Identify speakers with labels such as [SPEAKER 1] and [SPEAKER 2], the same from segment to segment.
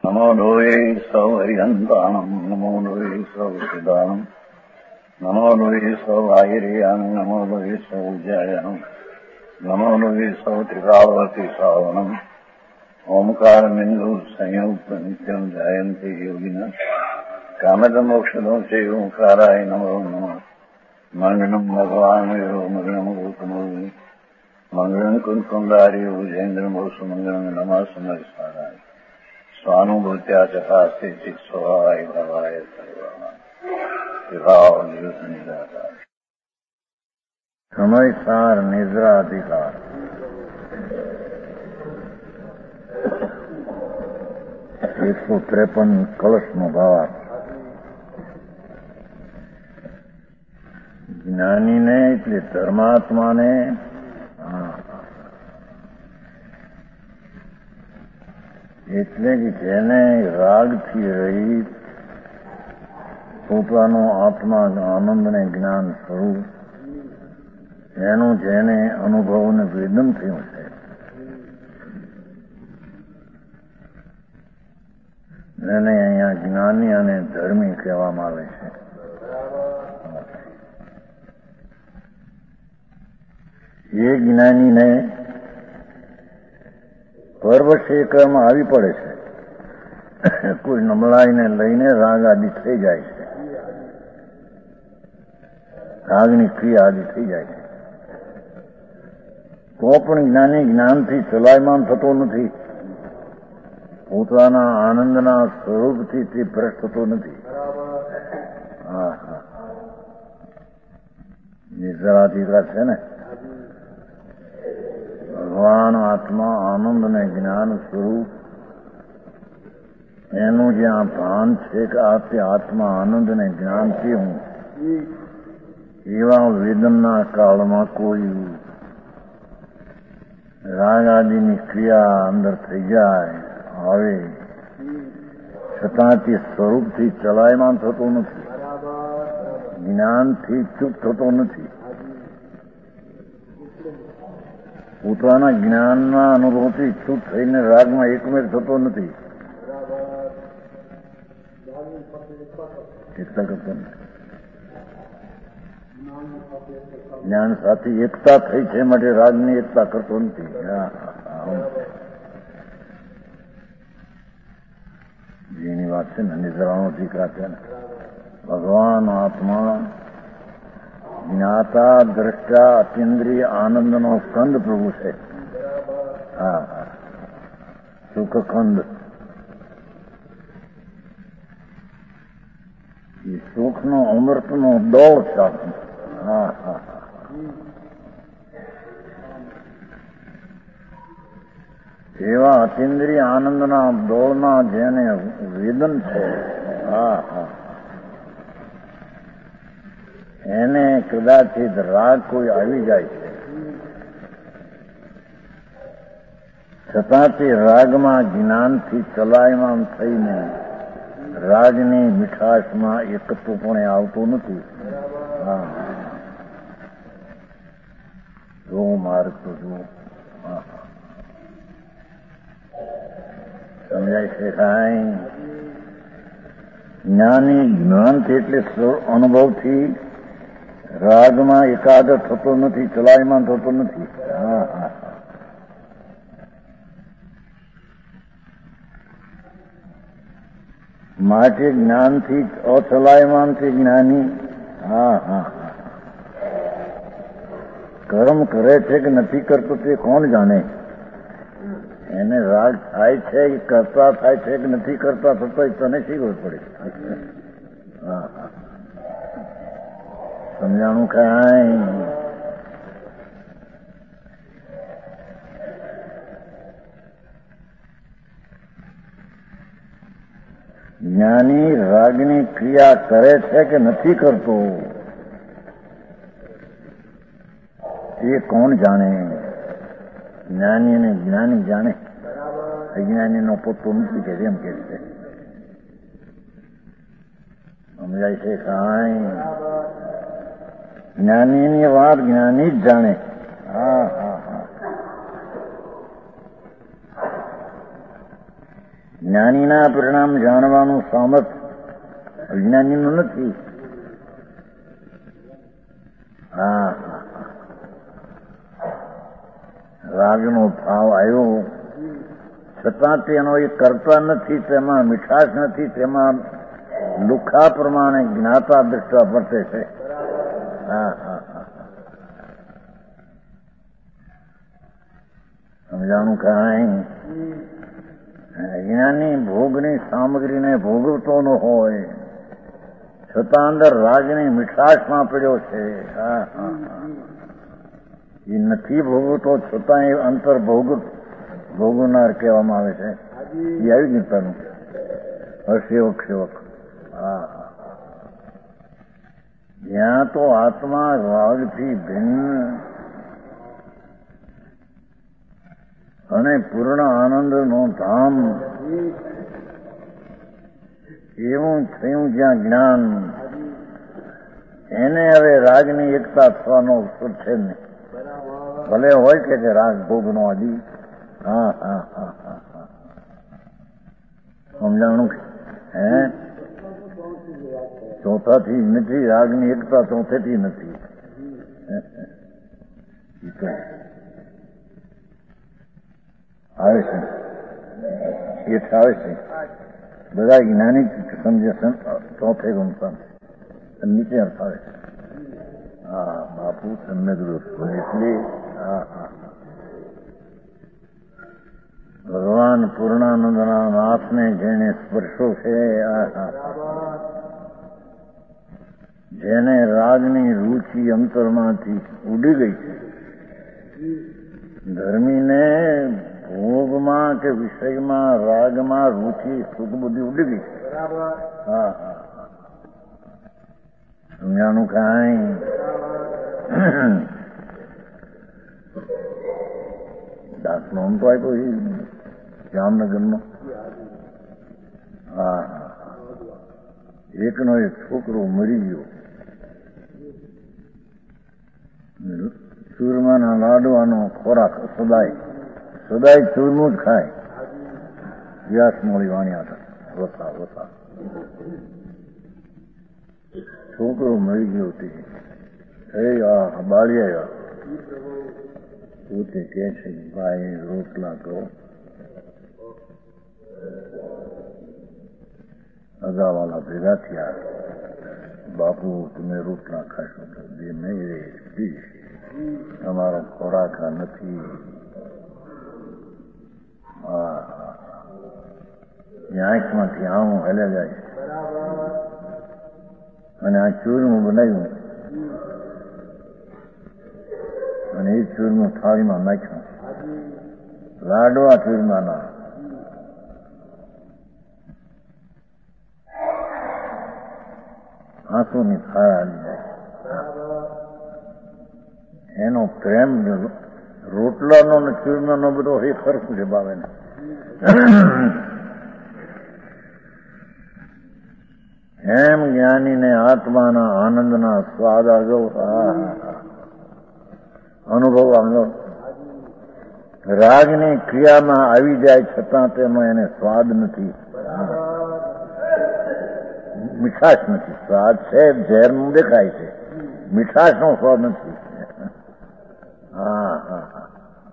[SPEAKER 1] નમો લોહે સૌ હરિહંતાણમ નમો લોહે સૌ સિદ્ધાણમ નમો લોહે સૌ આયર્યાન નમો લોહે સૌ જયાન નમો લોહે સૌ ત્રિકાવતી સાવનમ ઓમકાર બિંદુ સંયુક્ત નિત્યમ જયંતિ યોગિના કામદ મોક્ષદો છે ઓંકારાય નમો નમઃ મંગલમ ભગવાન મંગલમ ગોતમોહિ મંગલમ કુંકુંદાર્યો જૈન્દ્રમો સુમંગલમ નમઃ સમર્થારાય સ્વાનુભૂત્યા ચકાસ્તે ચિત સ્વભાવાય ભવાય સર્વમાં વિભાવ નિરુદ્ધ નિરાકાર સમયસાર નિદ્રાધિકાર 153 કલશનો ભાવાર્થ. જ્ઞાનીને એટલે ધર્માત્માને એટલે કે જેને રાગથી રહિત પોતાનો આત્મા આનંદને જ્ઞાન સ્વરૂપ એનું જેને અનુભવને વેદન થયું છે એને અહીંયા જ્ઞાની અને ધર્મી કહેવામાં આવે છે. એ જ્ઞાનીને પરવશે ક્રમમાં આવી પડે છે. કોઈ નમળાઈને લઈને રાગ આદિ થઈ જાય છે, રાગની ક્રિયા આદિ થઈ જાય છે. તો પણ જ્ઞાની જ્ઞાનથી ચલાયમાન થતો નથી, પોતાના આનંદના સ્વરૂપથી તે ભ્રષ્ટ થતો નથી. નિર્જરાધિકાર છે ને. ભગવાન આત્મા આનંદ અને જ્ઞાન સ્વરૂપ એનું જ્યાં ભાન છે કે આ તે આત્મા આનંદ અને જ્ઞાનથી હું એવા વેદનના કાળમાં કોઈ રાગ આદિની ક્રિયા અંદર થઈ જાય આવે છતાં તે સ્વરૂપથી ચલાયમાન થતો નથી, જ્ઞાનથી ચૂપ થતો નથી, પોતાના જ્ઞાનના અનુભવથી ચૂપ થઈને રાગમાં એકમેર થતો નથી, એકતા કરતો નથી. જ્ઞાન સાથે એકતા થઈ છે માટે રાગની એકતા કરતો નથી. જેની વાત છે ને નિદ્રાનો દીકરા છે ને. ભગવાન આત્મા જ્ઞાતા દ્રષ્ટા અતિન્દ્રિય આનંદનો સ્કંદ પ્રભુ છે. સુખખંડ. એ સુખનો અમૃતનો ડોળ છે. એવા અતિન્દ્રિય આનંદના ડોળના જેને વેદન છે એને કદાચિત રાગ કોઈ આવી જાય છે, છતાં તે રાગમાં જ્ઞાનથી ચલાયમાન થઈને રાગની મીઠાશમાં એકત્વપણે આવતો નથી. જો માર્ગ તો જુઓ. સમજાય છે કાંઈ? જ્ઞાની જ્ઞાનથી એટલે અનુભવથી રાગમાં એકાગ્ર થતો નથી, ચલાયમાન થતો નથી. માટે જ્ઞાનથી અચલાયમાન છે જ્ઞાની. કર્મ કરે છે કે નથી કરતો તે કોણ જાણે? એને રાગ થાય છે કે કરતા થાય છે કે નથી કરતા થતો તને શી ખબર પડે? સમજાણું કાંઈ? જ્ઞાની રાગની ક્રિયા કરે છે કે નથી કરતો એ કોણ જાણે? જ્ઞાની અને જ્ઞાની જાણે. અજ્ઞાનીનો પોતો નથી કે જેમ કે છે. સમજાય છે કાંઈ? જ્ઞાનીની વાત જ્ઞાની જ જાણે. જ્ઞાનીના પરિણામ જાણવાનું સામર્થ્ય અજ્ઞાનીનું નથી. હા, રાગનો ભાવ આવ્યો છતાં તેનો એ કરતા નથી, તેમાં મીઠાશ નથી, તેમાં લુખા પ્રમાણે જ્ઞાતા દ્રષ્ટા વર્તે છે. હા હા હા, સમજાણું કાંઈ? અજ્ઞાની ભોગની સામગ્રીને ભોગવતો ન હોય છતાં અંદર રાજની મીઠાશમાં પડ્યો છે. હા હા હા, એ નથી ભોગવતો છતાં એ અંતર ભોગવનાર કહેવામાં આવે છે. એ આવી ગીતાનું અસેવક સેવક. હા હા, જ્યાં તો આત્મા રાગથી ભિન્ન અને પૂર્ણ આનંદનો ધામ એવું થયું જ્યાં જ્ઞાન, એને હવે રાગની એકતા થવાનો અવસર છે નહીં. ભલે હોય કે રાગ ભોગનો આદિ. હા હા હા હા હા, સમજાણું? હે, ચોથાથી નથી, રાગની એકતા ચોથેથી નથી. આવે છે શેઠ, આવે છે. બધા જ્ઞાની સમજે ચોથે ગુણતા નીચે અર્થ આવે છે. હા બાપુ, સમ્યક દોસ્તો. એટલે હા હા, ભગવાન પૂર્ણાનંદના નાથને જેને સ્પર્શો છે, જેને રાગની રૂચિ અંતરમાંથી ઉડી ગઈ છે, ધર્મીને ભોગમાં કે વિષયમાં રાગમાં રૂચિ સુખ બુદ્ધિ ઉડી ગઈ છે. હા હા, સમજાણું કાંઈ? દાખલો તો આપ્યો જામનગરનો. હા, એકનો એક છોકરો મરી ગયો. ચૂરમાના લાડવાનો ખોરાક સદાય ચૂરમું જ ખાય. વ્યાસ મોડી વાણ્યા હતા. વસા છોકરો મરી ગયો તે બાળી આવ્યા. પોતે કે છે, ભાઈ રોટલા કરો. અગાવાલા ભેગા થયા. બાપુ, તમે રોટલા ખાશો તો બે નહીં રે, પીશ. તમારો ખોરાક નથી. આંખમાંથી આવું હેલે જાય અને આ ચૂરમું બનાવ્યું અને એ ચૂરમું થાળીમાં નાખ્યું. લાડવા ચૂરમાના. આંસુની ધારા આવી જાય. એનો પ્રેમ રોટલાનો ને ચૂરમાનો બધો એ ખર્ચું છે બાવેને. એમ જ્ઞાનીને આત્માના આનંદના સ્વાદ અનુભવ આવ્યો. રાગની ક્રિયામાં આવી જાય છતાં તેમાં એને સ્વાદ નથી, મીઠાશ નથી. સ્વાદ છે ઝેરનું દેખાય છે, મીઠાશનો સ્વાદ નથી. હા હા હા,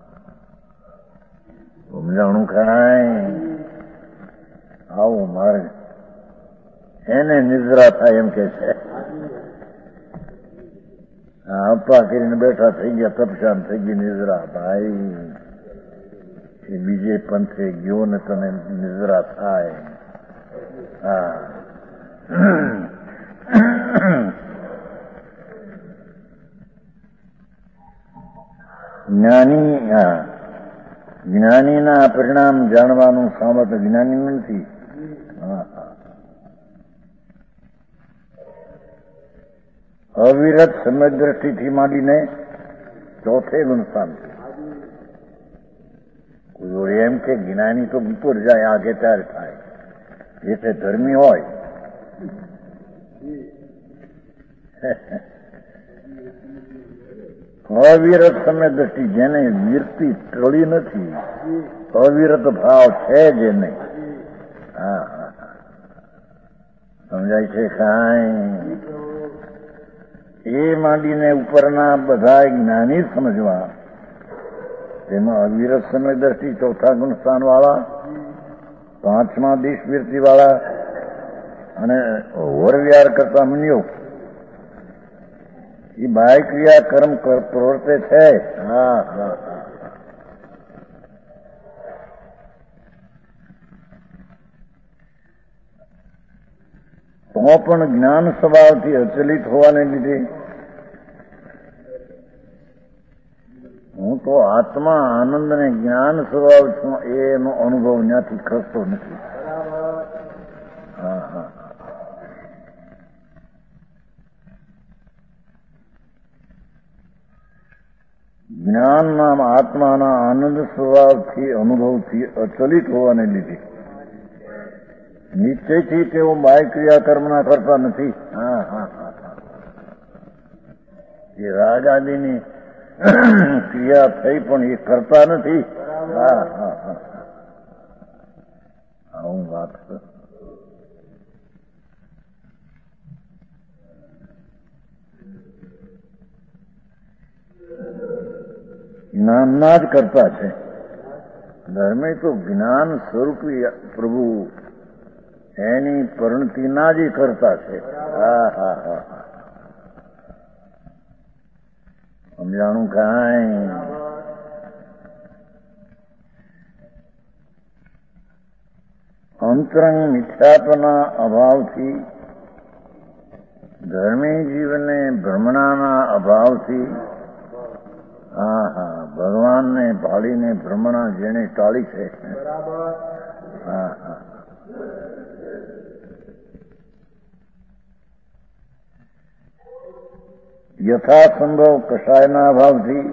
[SPEAKER 1] સમજાણું કાંઈ? આવું મારે એને નિદ્રા થાય એમ કે છે. અપ્પા કરીને બેઠા થઈ ગયા, તપશાન થઈ ગઈ નિદ્રા. ભાઈ, એ બીજે પંથે ગયો ને તને નિદ્રા થાય. હા, જ્ઞાનીના પરિણામ જાણવાનું સામર્થ્ય જ્ઞાની નથી. અવિરત સમજ દ્રષ્ટિથી માંડીને ચોથે ગુણસ્થાન. કોઈ એમ કે જ્ઞાની તો ઉપર જાય, આગે ત્યારે થાય. એટલે ધર્મી હોય અવિરત સમય દ્રષ્ટિ, જેને વીરતી ટળી નથી, અવિરત ભાવ છે જેને, હા હા સમજાય છે કાંઈ? એ માંડીને ઉપરના બધા જ્ઞાની સમજવા, તેમાં અવિરત સમય દ્રષ્ટિ, ચોથા ગુણસ્થાન વાળા, પાંચમા દિશ વૃત્તિ વાળા અને વરવ્યાર કરતા મુનિયો, એ બાહ્ય ક્રિયા કર્મ પ્રવર્તે છે. હા હા તો પણ જ્ઞાન સ્વભાવથી અચલિત હોવાને લીધે હું તો આત્મા આનંદ ને જ્ઞાન સ્વભાવ છું એનો અનુભવ ત્યાંથી ખસતો નથી. હા હા જ્ઞાનના આત્માના આનંદ સ્વભાવથી અનુભવથી અચલિત હોવાને લીધે નિશ્ચયથી તેઓ બાહ્ય ક્રિયા કર્મના કરતા નથી. હા હા હા એ રાગ આદિની ક્રિયા થઈ પણ એ કરતા નથી. હા હા હા આવું વાત છે. જ્ઞાનના જ કરતા છે. ધર્મે તો જ્ઞાન સ્વરૂપી પ્રભુ એની પરિણતિના જ કરતા છે. હા હા હા સમજાણું કાંઈ? અંતરંગ મિથ્યાત્વના અભાવથી, ધર્મી જીવને ભ્રમણાના અભાવથી, હા હા ભગવાનને ભાળીને ભ્રમણા જેને ટાળી છે. હા હા યથાસંભવ કષાયના અભાવથી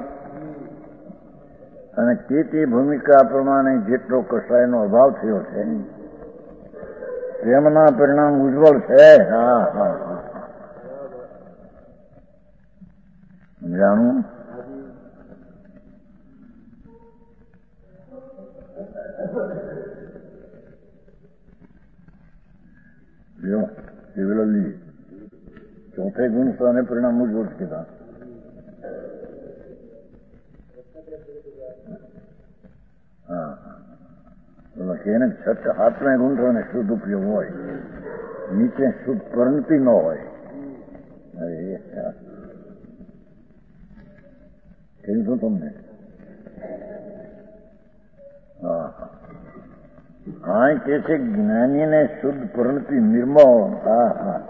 [SPEAKER 1] અને તે ભૂમિકા પ્રમાણે જેટલો કષાયનો અભાવ થયો છે તેમના પરિણામ ઉજ્જવળ છે. હા હા હા જાણું? જો શિવલાલજી ચોથે ગુણ સ્થાને પરિણામ ઉજ્જવળ કીધા. હા એને છઠ હાથમે ગુંઠોને શુદ્ધ ઉપયોગ હોય, નીચે શુદ્ધ પરિણતિ ન હોય. કહ્યું છું તમને. હા હા કે છે જ્ઞાનીને શુદ્ધ પરિણતિ નિર્મળ. હા હા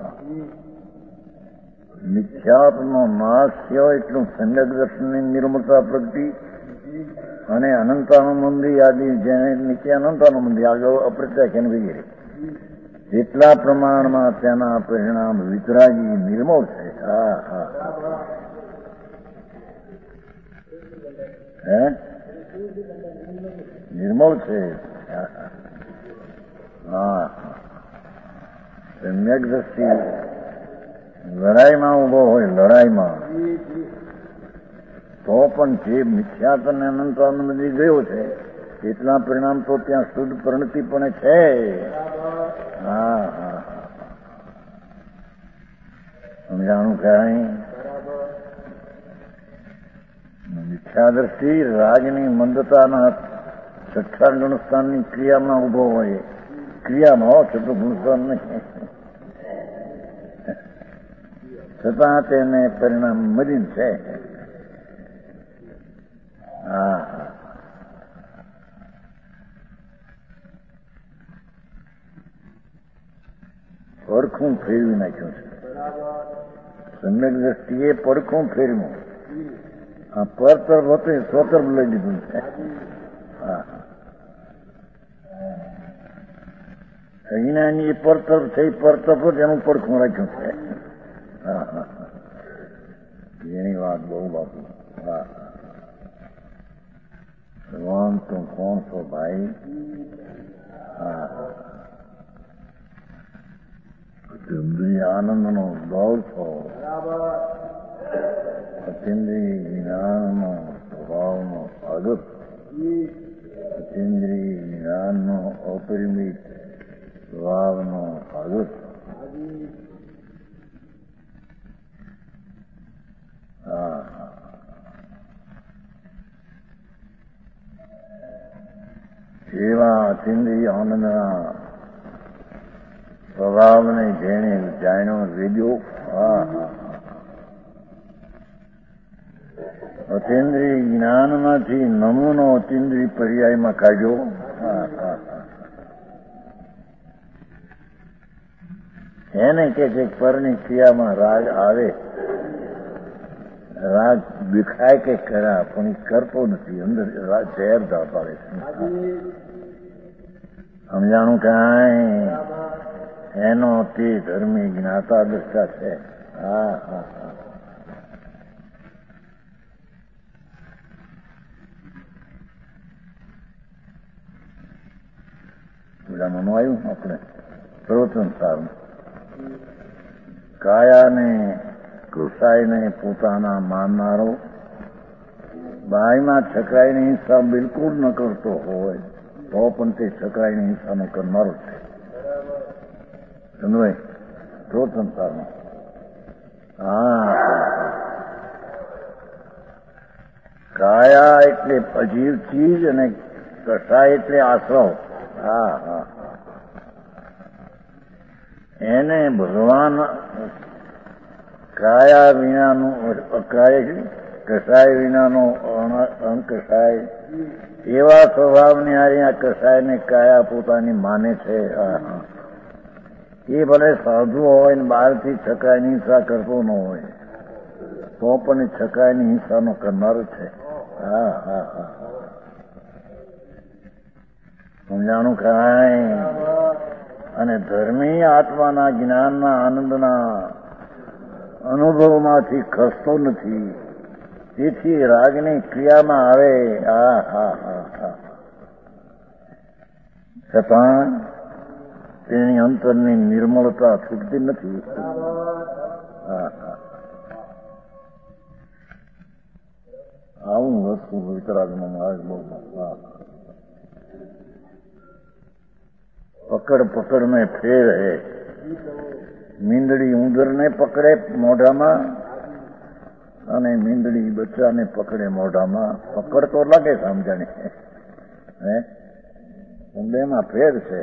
[SPEAKER 1] મિથ્યાત્મનો નાશ થયો એટલું સમ્યક દર્શનની નિર્મળતા પ્રગતિ અને અનંતાનુબંધી આદિ જેને નીચે અનંતાનુબંધી આગળ અપ્રત્યાખ્યાન વગેરે જેટલા પ્રમાણમાં તેના પરિણામ વિતરાગી નિર્મળ છે. હા હા હે નિર્મળ છે. હા સમ્યક દ્રષ્ટિ લડાઈમાં ઉભો હોય, લડાઈમાં તો પણ જે મિથ્યાત અને અનંતાનુબંધી ગયો છે એટલા પરિણામ તો ત્યાં શુદ્ધ પરિણતિ પણ છે. હા હા સમજાણું કાંઈ? મિથ્યા દ્રષ્ટિ રાગની મંદતાના છઠ્ઠા ગુણસ્થાનની ક્રિયામાં ઉભો હોય, ક્રિયામાં છઠ્ઠું ગુણસ્થાન નહીં, છતાં તેને પરિણામ મરીન છે. હા પડખું ફેરવી નાખ્યું છે. સમ્યક દ્રષ્ટિએ પડખું ફેરવું. આ પર તરફ હતું સ્વતરફ લઈ લીધું છે. હા અજ્ઞાની પર તરફ થઈ પર તરફ જ એનું પડખું રાખ્યું છે. હા હા એની વાત બહુ બાપુ. હા ભગવાન તું કોણ છો ભાઈ? હા આનંદનો ગૌર છો, અતિન્દ્રિય જ્ઞાનનો સ્વભાવનો આગત, અતિન્દ્રિય જ્ઞાનનો અપરિમિત સ્વભાવનો ભાગો છો. એવા અતિન્દ્રિય આનંદના સ્વભાવને જેણે જાણ્યો વેદ્યો. અતિન્દ્રિય જ્ઞાનમાંથી નમૂનો અતિન્દ્રિય પર્યાયમાં કાઢ્યો. એને કે છે પરની ક્રિયામાં રાગ આવે, રાગ દેખાય કે ખરા પણ એ કરતો નથી, અંદર ઝેર પાડે છે. સમજાણું કાંઈ એનો તે ધર્મી જ્ઞાતા દશા છે. બધામાં આવ્યું આપણે પ્રવચન સારું. કાયાને કૃષાઈને પોતાના માનનારો બાઈમાં છકરાઈની હિંસા બિલકુલ ન કરતો હોય તો પણ તે છકરાઈની હિંસાનો કરનારો છે. સમજાય તો સંસારમાં. કાયા એટલે અજીવ ચીજ અને કષાય એટલે આશ્રવ. એને ભગવાન કાયા વિનાનું કષાય વિનાનો અંકષાય એવા સ્વભાવની હારી આ કષાયને કાયા પોતાની માને છે. એ ભલે સાધુ હોય ને બહારથી છકાયની હિંસા કરતો ન હોય તો પણ એ છકાયની હિંસાનો કરનારો છે. સમજાણું કાંઈ. અને ધર્મી આત્માના જ્ઞાનના આનંદના અનુભવમાંથી ખસતો નથી, તેથી રાગની ક્રિયામાં આવે. છતાં તેની અંતરની નિર્મળતા છૂટતી નથી. આવું વસ્તુ વિતરાગમાં માર્ગ બહુ પકડ મેં ફેર હે. મીંદડી ઉંદરને પકડે મોઢામાં અને મીંદડી બચ્ચાને પકડે મોઢામાં. પકડ તો લાગે સમજાણી હે, બેમાં ફેર છે.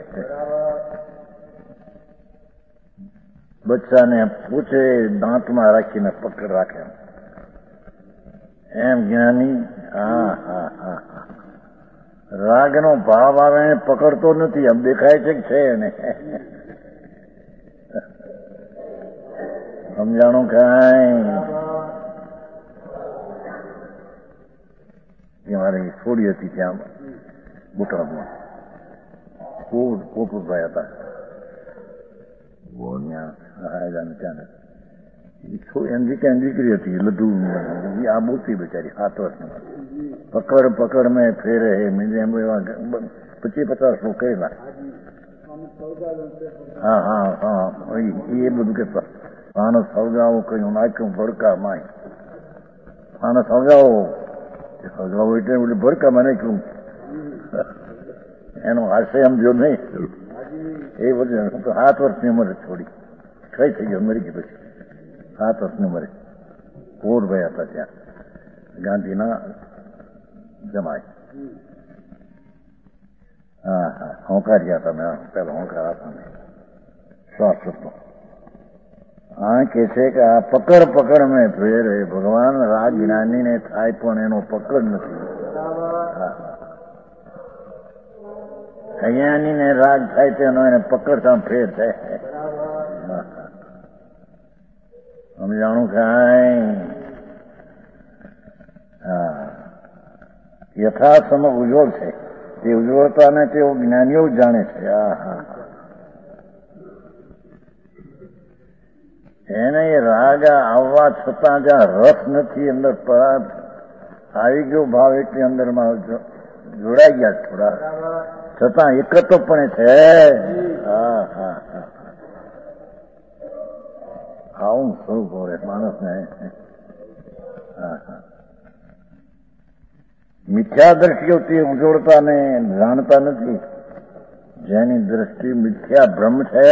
[SPEAKER 1] બચ્ચાને પૂછે દાંતમાં રાખીને પકડ રાખે એમ જ્ઞાની. રાગનો ભાવ આવે એને પકડતો નથી. આમ દેખાય છે કે છે એને. સમજાણું કાંઈ. મારી છોડી હતી ત્યાં બોટાદમાં. પોપટભાઈ હતા ત્યાં. એની ક્યાં દીકરી હતી લધુ. આ બોતી બિચારી 7 વર્ષની. પકડ મેં ફેરે હે. 25-50 લોકો કરેલા. એ બધું કેતા આનો સળગાવો કહ્યું, નાખ્યું ભડકામાં. આનો સળગાવો એટલે ભડકામાં નાખ્યું. એનો આશય સમજો નહીં. એ બધું 7 વર્ષની ઉંમરે છોડી કઈ થઈ ગયો મરી ગઈ. પછી 7 વર્ષની ઉંમરે કોરભાઈ હતા ત્યાં ગાંધીના જમાય. હોંકાર્યા હતા મેં પેલા હોંકાર હતા ને શ્વાસ હતો. કે છે કે આ પકડ મેં ફેરે. ભગવાન રાગ જ્ઞાનીને થાય પણ એનો પકડ નથી. અજ્ઞાનીને રાગ થાય તેનો એને પકડતા ફેર થાય. સમજાણું કાંઈ. યથાસમ ઉજ્જવળ છે. તે ઉજ્જવળતાને તેઓ જ્ઞાનીઓ જ જાણે છે. એને એ રાગ આવવા છતાં જ્યાં રસ નથી, અંદર આવી ગયો ભાવ એટલે અંદરમાં જોડાઈ ગયા થોડા, છતાં એકત્વપણે છે. આવું સ્વરૂપ હોય માણસને. મિથ્યા દ્રષ્ટિઓ તે ઉજોડતા ને જાણતા નથી. જેની દ્રષ્ટિ મિથ્યા ભ્રમ છે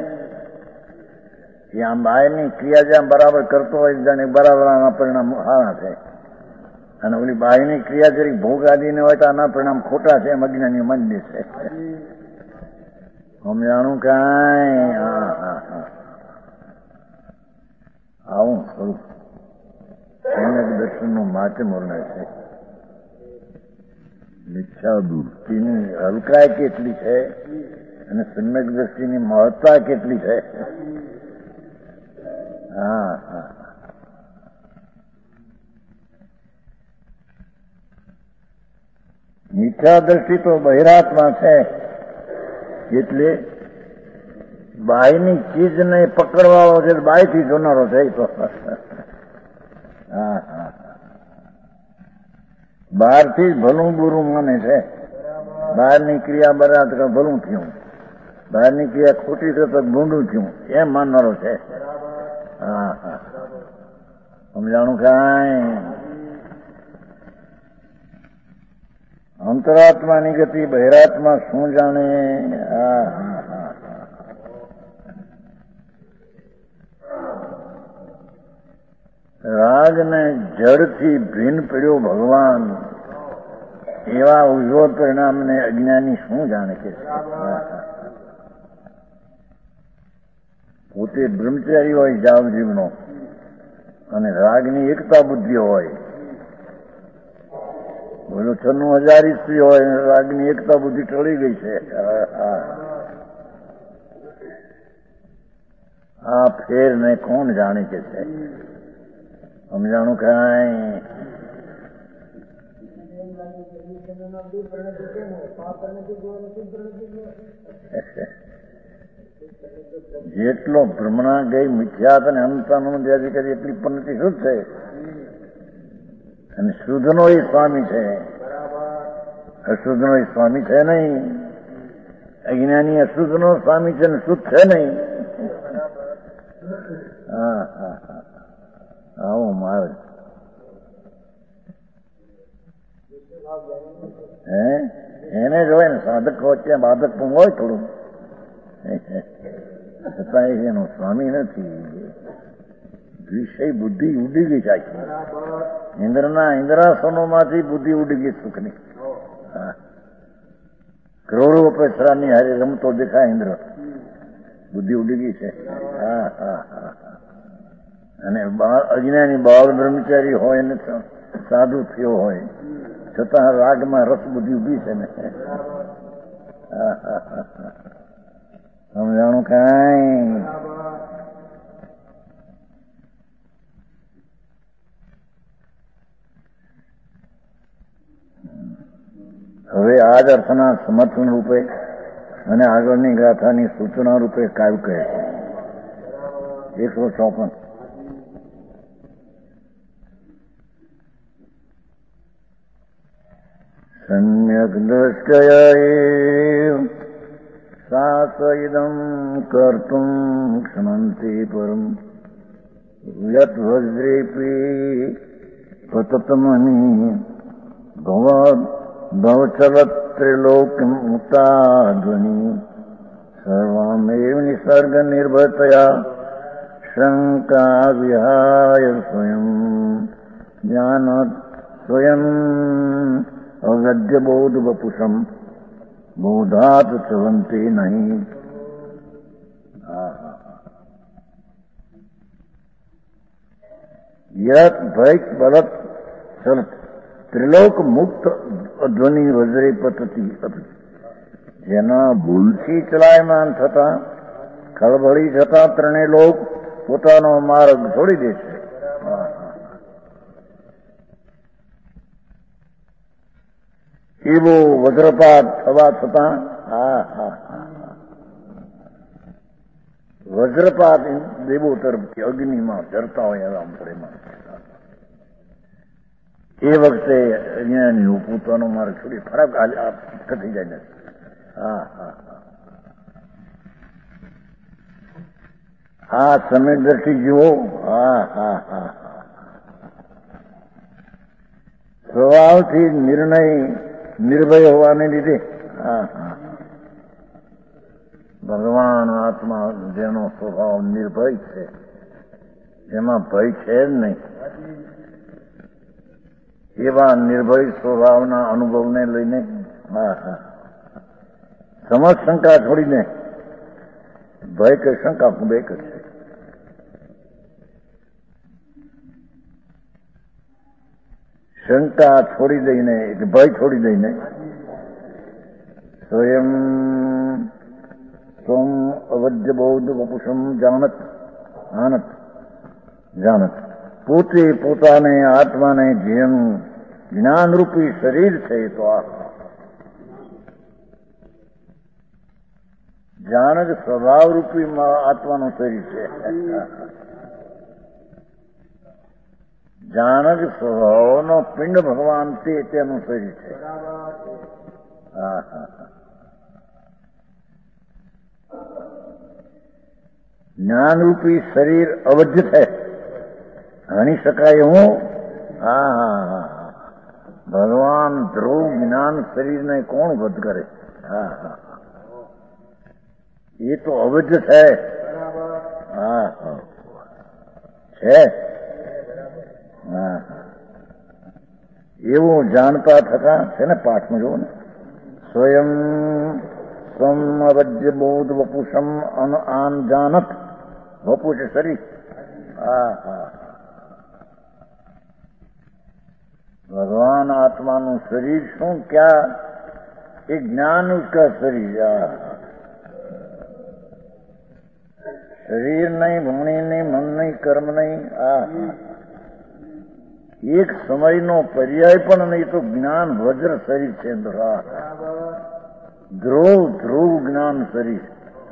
[SPEAKER 1] એ આમ બહારની ક્રિયા જ્યાં બરાબર કરતો હોય જાણે બરાબર આના પરિણામ સારા છે, અને ઓલી બહારની ક્રિયા જરી ભોગ આદિને હોય તો આના પરિણામ ખોટા છે એમ અજ્ઞાની માન્ય છે. સમજાણું કાંઈ? આવું સ્વરૂપ સમ્યક દર્શનનું માધ્યમ વર્ણય છે. મિથ્યા દૃષ્ટિની હલકાઈ કેટલી છે અને સમ્યક દ્રષ્ટિની મહત્તા કેટલી છે. મિથ્યા દ્રષ્ટિ તો બહિરાત્મા છે, એટલે બાયની ચીજને પકડવાળો છે, બાયથી જોનારો છે. તો બહારથી જ ભલું બુરું માને છે. બહારની ક્રિયા બરાબર ભલું થયું, બહારની ક્રિયા ખોટી છે તો ભૂંડું થયું એમ માનનારો છે. સમજાણું કાંઈ? અંતરાત્માની ગતિ બહિરાત્મા શું જાણે? રાગને જડથી ભીન પડ્યો ભગવાન, એવા ઉજ્જવળ પરિણામને અજ્ઞાની શું જાણે છે? પોતે બ્રહ્મચારી હોય જાવજીવનો અને રાગની એકતા બુદ્ધિ હોય, બોલો 96,000 ઈસ્વી હોય અને રાગની એકતા બુદ્ધિ ટળી ગઈ છે. આ ફેર ને કોણ જાણે કે છે? સમજાણું કાંઈ? જેટલો ભ્રમણા ગઈ મિથ્યાત અને અંતાનું ત્યાંથી કરી એટલી પંક્તિ શુદ્ધ છે, અને શુદ્ધનો એ સ્વામી છે, અશુદ્ધનો એ સ્વામી છે નહીં. અજ્ઞાની અશુદ્ધનો સ્વામી છે ને શુદ્ધ છે નહીં. આવું મારે એને જોય ને સાધક વચ્ચે બાધક પણ હોય થોડું, છતાં એનો સ્વામી નથી. વિષય બુદ્ધિ ઉડી ગઈ છે. ઇન્દ્રાસનોમાંથી બુદ્ધિ ઉડી ગઈ સુખની. કરોડો પૈસાની હારે રમતો દેખાય ઇન્દ્ર, બુદ્ધિ ઉડી ગઈ છે. અને અજ્ઞાની બાળ બ્રહ્મચારી હોય ને સાધુ થયો હોય છતાં રાગમાં રસ બુદ્ધિ ઉભી છે ને. સમજાણું કાંઈ? હવે આ જ અર્થના સમર્થન રૂપે અને આગળની ગાથાની સૂચના રૂપે કાવ્ય કહે છે. 154 સમ્યક દ્રષ્ટયા સાસઇદં કર્તુમ ક્ષમંતે પરમ યત વજ્રેપી પતતમની ભવાદ ભવચલત ત્રિલોકમુક્તાધ્વનિ સર્વમેવ નિસર્ગ નિર્ભરતયા શંકા વિહાય સ્વયં જ્ઞાનત સ્વયં અગદ્ય બોધ વપુષમ બોધાત ચલંતે નહીં. યત ભૈક બલત ચલત ત્રિલોક મુક્ત ધ્વનિ વજ્રે પતતી, જેના ભૂલથી ચલાયમાન થતા ખળભળી જતા ત્રણેય લોક પોતાનો માર્ગ છોડી દે છે. એવો વજ્રપાત થવા છતાં વજ્રપાત દેવો તરફથી અગ્નિમાં જરતા હોય એવા અંતરેમાં એ વખતે અજ્ઞાનીઓ પોતાનો માર્ગ છોડી ફરક થતી જાય નથી. આ સમય દ્રષ્ટિ જુઓ. સ્વભાવથી નિર્ણય નિર્ભય હોવાને લીધે ભગવાન આત્મા જેનો સ્વભાવ નિર્ભય છે, જેમાં ભય છે જ નહીં, એવા નિર્ભય સ્વભાવના અનુભવને લઈને સમજ શંકા છોડીને ભય કે શંકા બે છે. શંકા છોડી દઈને ભય છોડી દઈને સ્વયં સ્વમ અવધ્ય બૌદ્ધ વપુષમ જાનત પોતે પોતાને આત્માને જેમ જ્ઞાનરૂપી શરીર છે, તો આ જાણજ સ્વભાવરૂપી આત્માનું શરીર છે. જાણજ સ્વભાવનો પિંડ ભગવાન તેનું શરીર છે. જ્ઞાનરૂપી શરીર અવધ્ય છે, હણી શકાય હું. ભગવાન ધ્રુવ જ્ઞાન શરીરને કોણ વધ કરે? એ તો અવધ્ય છે. છે એવું જાણતા થતા છે ને. પાઠમાં જોવો ને, સ્વયં સ્વમ અવધ્ય બોધ વપુષમ આન જાનત. વપુ છે શરીર. ભગવાન આત્માનું શરીર શું? ક્યાં? એ જ્ઞાન કા શરીર. શરીર નહીં, ભૂમિ નહીં, મન નહીં, કર્મ નહીં. એક સમયનો પર્યાય પણ નહીં તો જ્ઞાન વજ્ર શરીર છે. ધ્રુવ જ્ઞાન શરીર.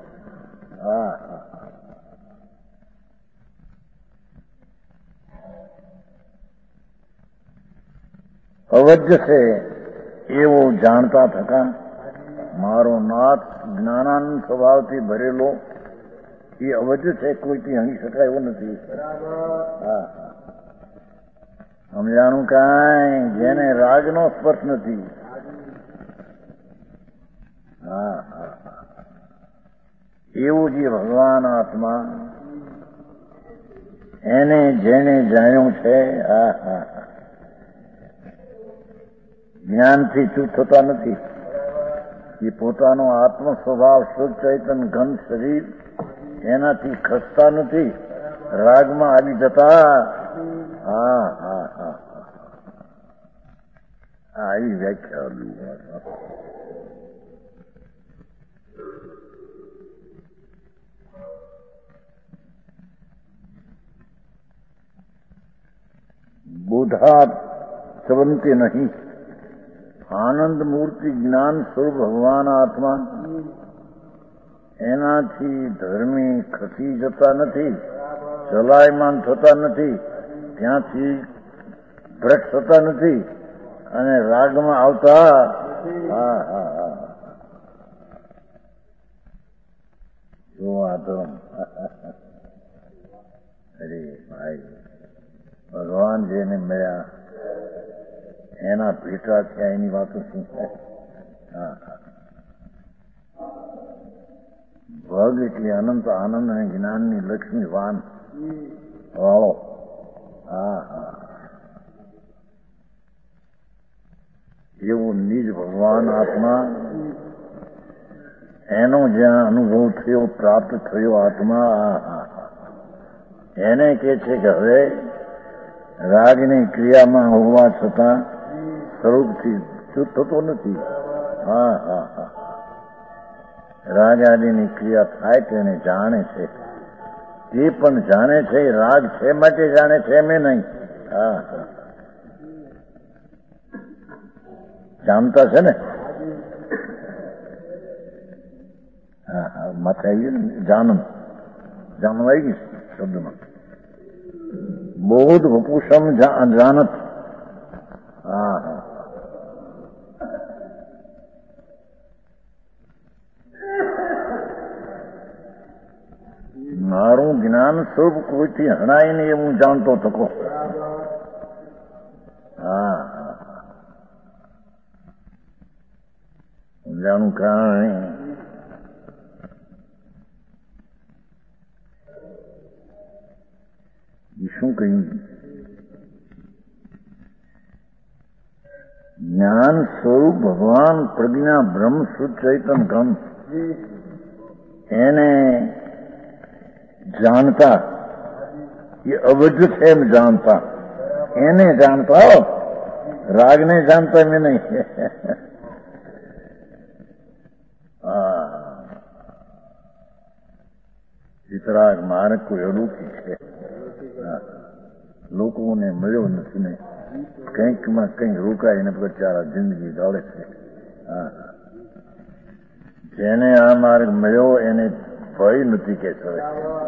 [SPEAKER 1] અવધ્ય છે એવું જાણતા થતા મારો નાથ જ્ઞાનાનંદ સ્વભાવથી ભરેલો એ અવધ્ય છે, કોઈથી હણી શકાય એવું નથી. સમજાણું કાંઈ? જેને રાગનો સ્પર્શ નથી. એવું જે ભગવાન આત્મા એને જેને જાણ્યું છે, જ્ઞાનથી ચૂપ થતા નથી. એ પોતાનો આત્મ સ્વભાવ શુદ્ધ ચૈતન ઘન શરીર એનાથી ખસતા નથી, રાગમાં આવી જતા. આવી વ્યાખ્યા. બોધાત ચવંતે નહીં. આનંદ મૂર્તિ જ્ઞાન સ્વરૂપ ભગવાન આત્મા એનાથી ધર્મી ખસી જતા નથી, ચલાયમાન થતા નથી, ત્યાંથી ભ્રષ્ટ થતા નથી અને રાગમાં આવતા. જો આ તો અરે ભાઈ, ભગવાન જેને મળ્યા એના ભેટા થયા એની વાતો શું થાય? ભગ એટલે અનંત આનંદ અને જ્ઞાનની લક્ષ્મી વાન વાળો. એવું નિજ ભગવાન આત્મા એનો જ્યાં અનુભવ થયો, પ્રાપ્ત થયો આત્મા, એને કે છે કે હવે રાગની ક્રિયામાં હોવા છતાં સ્વરૂપથી ચૂપ થતો નથી. રાગ આદિની ક્રિયા થાય તેને જાણે છે. તે પણ જાણે છે રાગ છે માટે જાણે છે, એમ નહીં. જાણતા છે ને. માથે આવી ગયું ને જાનન. જાણવાઈ ગયું શબ્દમાં. બોધ વપુષમ જાનત. મારું જ્ઞાન સ્વરૂપ કોઈથી હણાય નહીં એ હું જાણતો થકો. જાણું કાંઈ શું કહ્યું? જ્ઞાન સ્વરૂપ ભગવાન પ્રજ્ઞા બ્રહ્મ શુદ્ધ ચૈતન ઘન એને જાણતા, એ અવધ છે એમ જાણતા, એને જાણતા, રાગને જાણતા મેં નહીં. વિતરાગ માર્ગ કોઈ અલૌકિક છે. લોકોને મળ્યો નથી ને કંઈકમાં કંઈક રોકાઈને બચારા જિંદગી દોડે છે. જેને આ માર્ગ મળ્યો એને ભય નથી કે છે.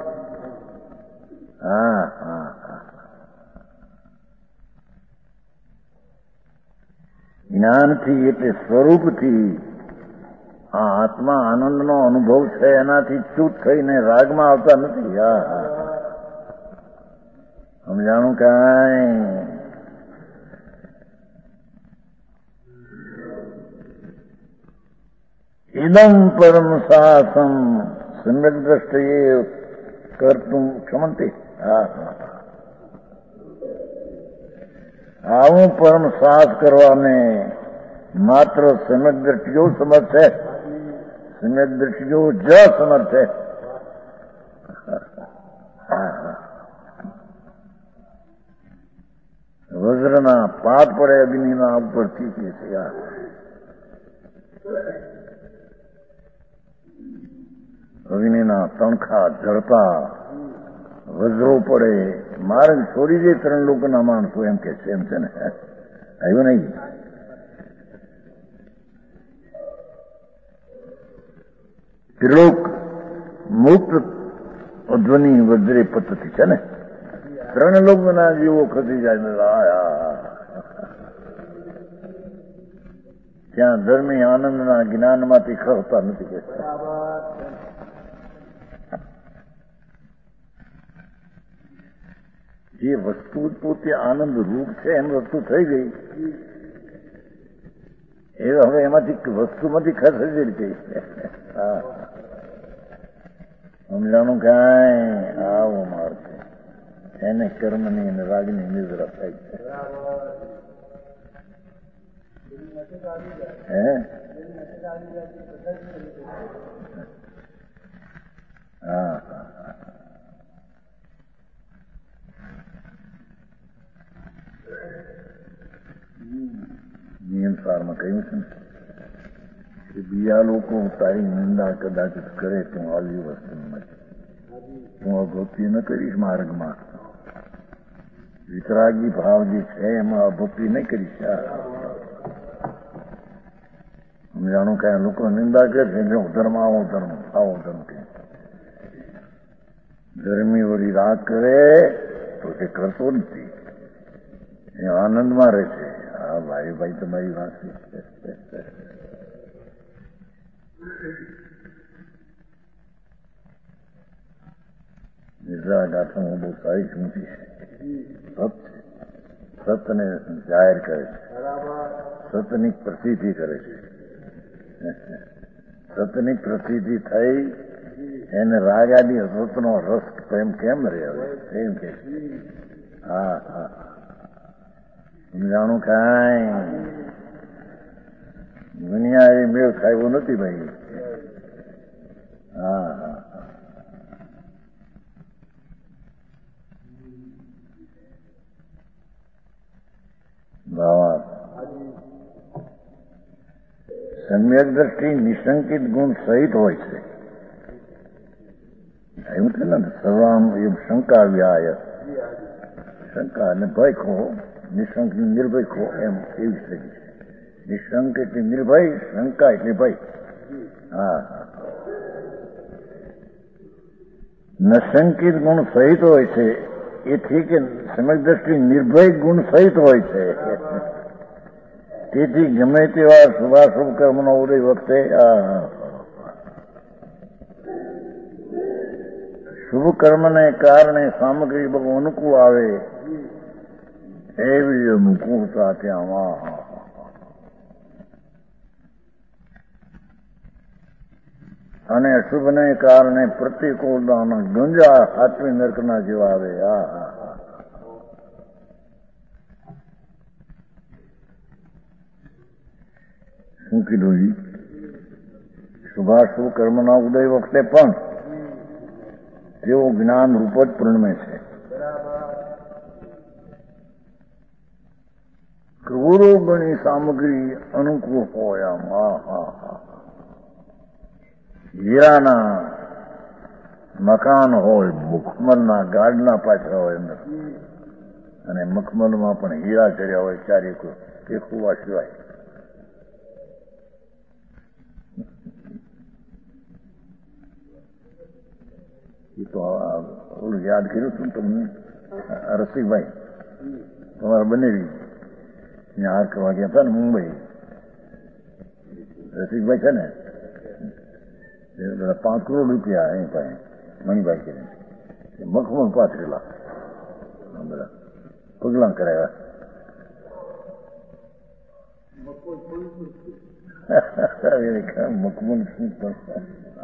[SPEAKER 1] જ્ઞાનથી એટલે સ્વરૂપથી આ આત્મા આનંદનો અનુભવ છે, એનાથી ચૂત થઈને રાગમાં આવતા નથી. સમજાણું કાંઈ? ઇદમ પરમ સાસમ સમ્યક દ્રષ્ટિએ કરતું ક્ષમંતી. આવું પરમ સાહસ કરવાને માત્ર સમ્યક દ્રષ્ટિઓ સમર્થ છે. સમ્યક દ્રષ્ટિઓ જ સમર્થ છે. વજ્રના પાત પડે અગ્નિના ઉપરથી કે છે. અગ્નિના તણખા જળતા વજ્રો પડે, માર્ગ છોડી દે ત્રણ લોકોના માણસો એમ કે છે. એમ છે ને? આવ્યું નહીં? ત્રિલોક મુક્ત અધ્વનિ વજ્રે પદ્ધતિ છે ને? ત્રણ લોકોના જીવો ખસી જાય. ત્યાં ધર્મી આનંદના જ્ઞાનમાંથી ખસતા નથી કે. જે વસ્તુ પોતે આનંદ રૂપ છે એમ વસ્તુ થઈ ગઈ, એ હવે એમાંથી વસ્તુમાંથી ખસે જ રીતે. સમજાણું કાંઈ? આવો માર્ગ છે. એને કર્મની અને રાગની નિદ્રા થાય છે. નિયમ સારમાં કહ્યું છે ને કે બીજા લોકો તારી નિંદા કદાચ કરે તો આવી વસ્તુમાં હું અભક્તિ ન કરીશ. માર્ગમાં વિતરાગી ભાવ જે છે એમાં અભક્તિ નહીં કરીશ. સમજાણું કયા લોકો નિંદા કરે છે, ધર્મ આવો ધર્મ આવો ધર્મ કે ધર્મી વળી રાગ કરે તો તે કરતો નથી, એ આનંદમાં રહે છે. હા ભાઈ ભાઈ તમારી વાત છે. નિદ્રા ગાથા હું બહુ સારી સમજી છે. સતને જાહેર કરે છે, સતની પ્રસિદ્ધિ કરે છે. સતની પ્રસિદ્ધિ થઈ એને રાગાની સતનો રસ પ્રેમ કેમ રહ્યો એમ કે. સમજાણું કાંઈ? દુનિયા એ મેળ ખાયો નથી ભાઈ. ભાવા સમ્યક દ્રષ્ટિ નિશંકિત ગુણ સહિત હોય છે. એવું છે ને, સર્વામ એમ શંકા વ્યાય, શંકા અને ભય ખો, નિશંક નિર્ભય ખો, એમ એવી સ્થિતિ છે. નિશંક એટલે નિર્ભય, શંકા એટલે ભય. નશંકિત ગુણ સહિત હોય છે. એથી કે સમ્યક દ્રષ્ટિ નિર્ભય ગુણ સહિત હોય છે. તેથી ગમે તેવા શુભાશુભ કર્મનો ઉદય વખતે શુભ કર્મને કારણે સામગ્રી બહુ અનુકૂળ આવે એવી અનુકૂળતા ત્યાં. અને અશુભને કારણે પ્રતિકૂળતાના ગુંજા આત્મી નર્કના જેવા આવે. શું કીધું ઈ શુભાશુભ કર્મના ઉદય વખતે પણ તેઓ જ્ઞાન રૂપ જ પ્રણમે છે. કરોડો ગણી સામગ્રી અનુકૂળ હોય આમ હીરાના મકાન હોય, મખમલના ગાડના પાછળ હોય અંદર, અને મખમલમાં પણ હીરા ચડ્યા હોય ચારે તે ખુવા સિવાય. એ તો ઓલું યાદ કર્યું હતું તમને રસિકભાઈ તમારા બનેવી ત્યાં હાર કરવા ગયા હતા ને મુંબઈ. રસિકભાઈ છે ને એ બધા 5 કરોડ રૂપિયા અહીં પાસે મણિભાઈ કરીને મખમલ પાથરેલા બધા પગલાં કરાવ્યા. મખમલ શું કરતા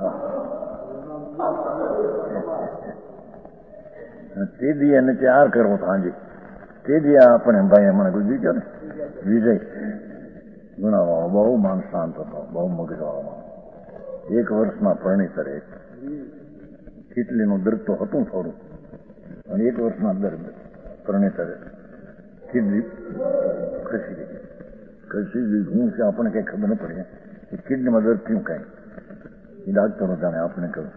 [SPEAKER 1] તે દી એને ત્યાર કરવો સાંજે તે દી આપણે ભાઈ હમણાં ગુજરી ગયો ને વિજય ગુણાવાળો બહુ માન શાંત હતો, બહુ મગજવાળો. 1 વર્ષમાં પરણિતરે ખીચલીનું દર્દ તો હતું થોડું, પણ 1 વર્ષમાં દર્દ પરણિતરે ખીચલી ખસી ગઈ. હું છે આપણને કઈ ખબર ન પડે એ કિડનીમાં દર્દ થયું કાંઈ, એ ડાક્ટરો જાણે આપણે કહ્યું.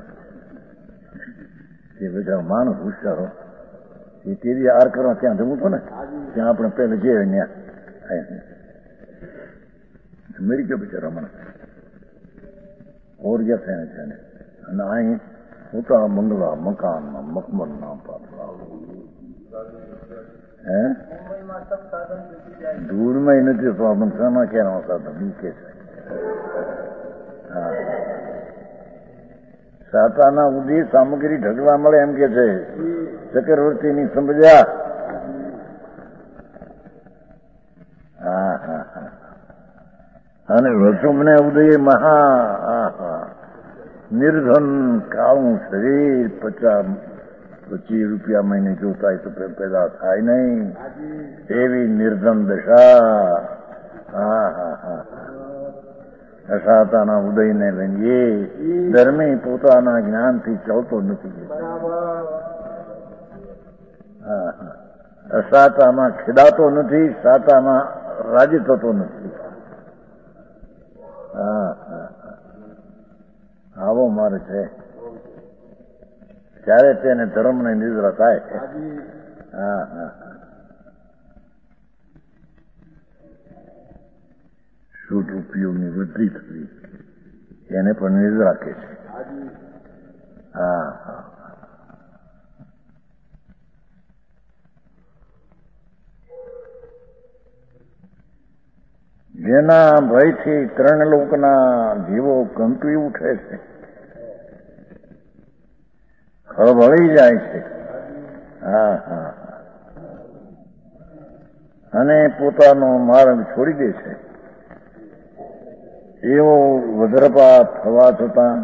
[SPEAKER 1] એ બધા માણસ હોશિયારો એ તેરી આર કરવા ત્યાં જવું હતું ને ત્યાં આપણે પહેલે જે ત્યાં મરી ગયો બિચારા મને ઓર ગયા થયા છે ને. અને અહીં મોટા બંગલા મકાનમાં મખમલના પાથરા હે ધૂળમાં નથી પ્રોબ્લેમ શાના ક્યાં સાધન મૂકે છે. હા સાતાના ઉદય સામગ્રી ઢગલા મળે એમ કે છે ચક્રવર્તીની સમજ્યા. હા હા હા. અને રસુમને ઉદય મહા નિર્ધન કાળું શરીર 25 રૂપિયા મહિને જોતા તો પેદા થાય નહીં એવી નિર્ધન દશા. હા હા હા. અસાતાના ઉદયને લઈને ધર્મી પોતાના જ્ઞાનથી ચાલતો નથી. અસાતામાં ખેદાતો નથી, સાતામાં રાજી થતો નથી. આવો માર્ગ છે ત્યારે તેને ધર્મને નિદ્રા થાય. હા હા. શુદ્ધ ઉપયોગની વૃદ્ધિ થવી એને પણ નિદ્રા રાખે છે. હા હા. જેના ભયથી 3 લોકના જીવો કંપી ઉઠે છે, ખળભળી જાય છે. હા હા. અને પોતાનો માર્ગ છોડી દે છે. એવો વજ્રપાત થવા છતાં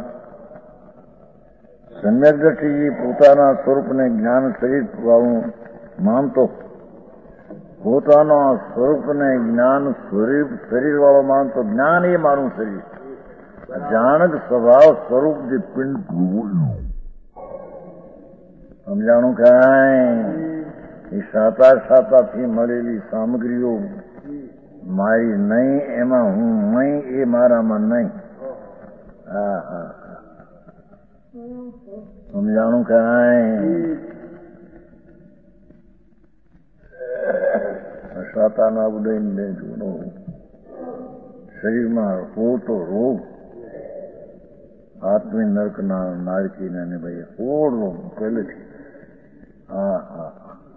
[SPEAKER 1] સમ્યક દ્રષ્ટિ પોતાના સ્વરૂપને જ્ઞાન શરીર વાળું માનતો, પોતાના સ્વરૂપને જ્ઞાન શરીર વાળો માનતો, જ્ઞાન એ મારું શરીર, જાણક સ્વભાવ સ્વરૂપ જે પિંડ સમજાણું કાંઈ એ સાતાથી મળેલી સામગ્રીઓ મારી નહીં, એમાં હું નહીં, એ મારામાં નહીં. હા હા. સમજાણું કાંઈ સાતાના ઉદયને જૂનો શરીરમાં હોતો રોગ આત્મી નર્કના નારકીને અને ભાઈ હોડો પહેલેથી. હા હા.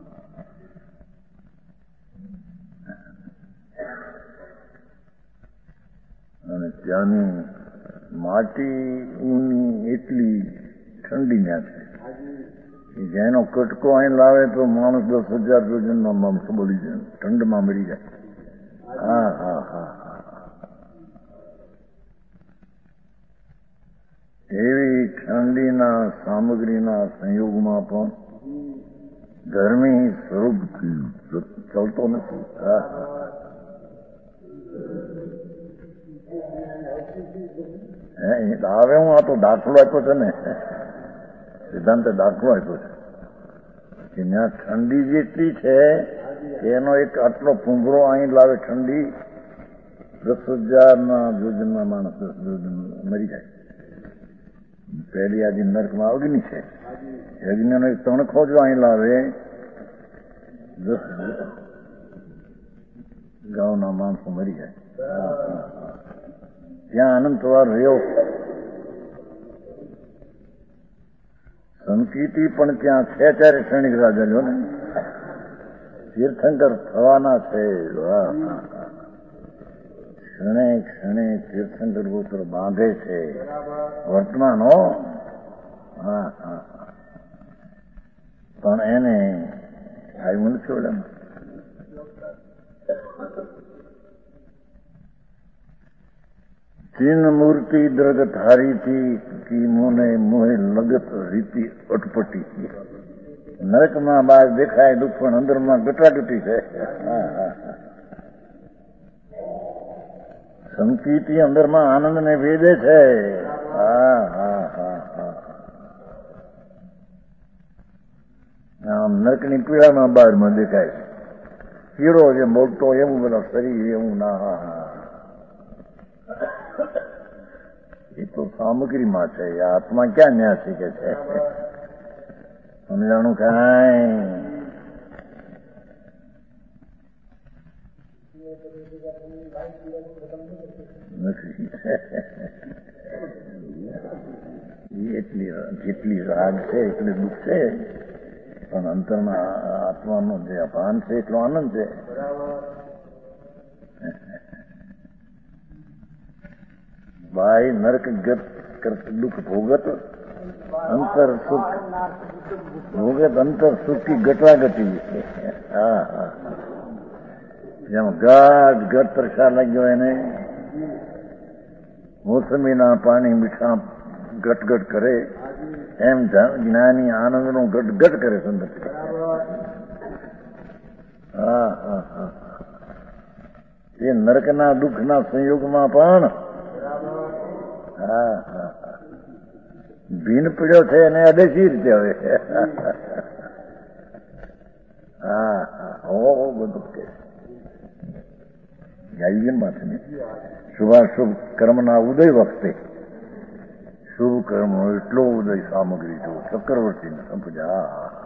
[SPEAKER 1] અને ત્યાંની માટી એટલી ઠંડી ત્યાં છે કે જેનો કટકો અહીં લાવે તો માણસ 10,000 સુધીમાં માણસ બળી જાય, ઠંડમાં મરી જાય. હા હા હા હા. એવી ઠંડીના સામગ્રીના સંયોગમાં પણ ધર્મી સ્વરૂપથી ચાલતો નથી. હા હા. આવે હું આ તો દાખલો આપ્યો છે ને, સિદ્ધાંતે દાખલો આપ્યો છે કે ત્યાં ઠંડી જેટલી છે કે એનો એક આટલો પૂંગળો અહીં લાવે ઠંડી 10,000 જોજનના માણસ 10 જોજન મરી જાય. પહેલી આજે નર્કમાં અગ્નિ છે, અગ્નિનો એક તણખો જો અહીં લાવે 10 ગામના માણસો મરી જાય. ત્યાં અનંતવાર રહ્યો. સંકીર્તિ પણ ત્યાં છે ત્યારે ક્ષણિક રાજા લ્યો ને, તીર્થંકર થવાના છે. ક્ષણે ક્ષણે તીર્થંકર ગોત્ર બાંધે છે વર્તમાન હો. હા હા પણ એને આવ્યું નથી ઓલામાં. ચિન્હ મૂર્તિ દ્રગત હારીથી કી મોને મોહે લગત રીતિ અટપટી. નરકમાં બહાર દેખાય દુઃખ પણ અંદરમાં ગટાગટી છે. સંકીર્તિ અંદરમાં આનંદને વેદે છે. હા હા હા હા આમ નરકની પીડામાં બહારમાં દેખાય છે. કીડો જે મોટો એવું બધો શરીર એવું ના. હા હા એ તો સામગ્રીમાં છે. આત્મા ક્યાં ન્યા શીખે છે? સમજાણું કાંઈ નથી. જેટલી રાગ છે એટલે દુઃખ છે, પણ અંતરમાં આત્માનો જે અભાન છે એટલો આનંદ છે. ભાઈ નરક ગત દુઃખ ભોગત અંતર સુખ ભોગત અંતર સુખ કી ગટાગટી. હા હા જેમ ગાઢ ગઢ તરસા લાગ્યો એને, મોસમીના પાણી મીઠા ગટગટ કરે એમ જ્ઞાની આનંદનો ગટગટ કરે સંદર્ભ. હા હા હા એ નરકના દુઃખના સંયોગમાં પણ હા હા ભીન પીડ્યો છે એને અડેસી રીતે હવે. હા હા હો બધું કે ગાયું માથે શુભાશુભ કર્મના ઉદય વખતે શુભ કર્મ એટલો ઉદય સામગ્રી જો ચક્રવર્તીને સમજા.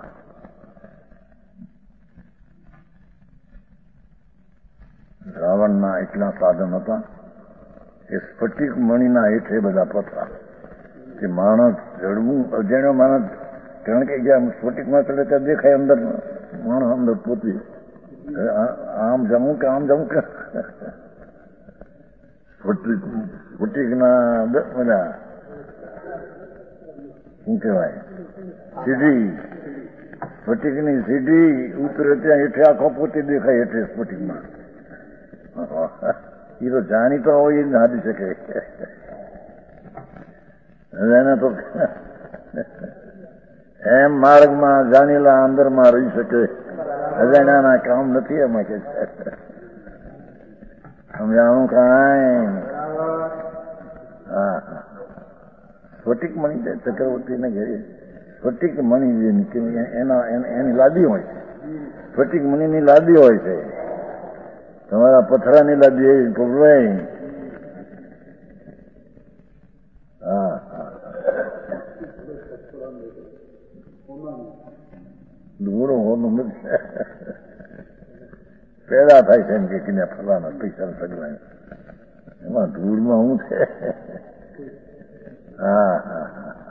[SPEAKER 1] રાવણના એટલા સાધન હતા કે સ્ફટિક મણીના હેઠે બધા પથરા કે માણસ જડવું અજાણ્યો માણસ, કારણ કે જ્યાં સ્ફટિકમાં ચડે ત્યાં દેખાય અંદર માણસ અંદર પોતી આમ જમું કે આમ જમું કે સ્ફટિકના બધા શું કહેવાય સીધી સ્ફટિકની સીધી ઉતરે ત્યાં હેઠે આખો પોતે દેખાય હેઠે સ્ફટિકમાં. એ તો જાણીતો હોય એ નાદી શકે. એને તો એમ માર્ગમાં જાણેલા અંદરમાં રહી શકે. અજાણ્યાના કામ નથી એમાં કે સમજાણું કાંઈ. હા હા સ્ફટિક મણી છે ચક્રવર્તીને ઘરે સ્ફટિક મણી જે નીકળી એની લાદી હોય છે. સ્ફટિક મણીની લાદી હોય છે. તમારા પથરાની લાદી એવી પકડાય. હા હા દૂરો હોનું નથી પેદા થાય છે એમ કે ફરવાના પૈસા સગવાય એમાં ધૂળમાં શું છે. હા હા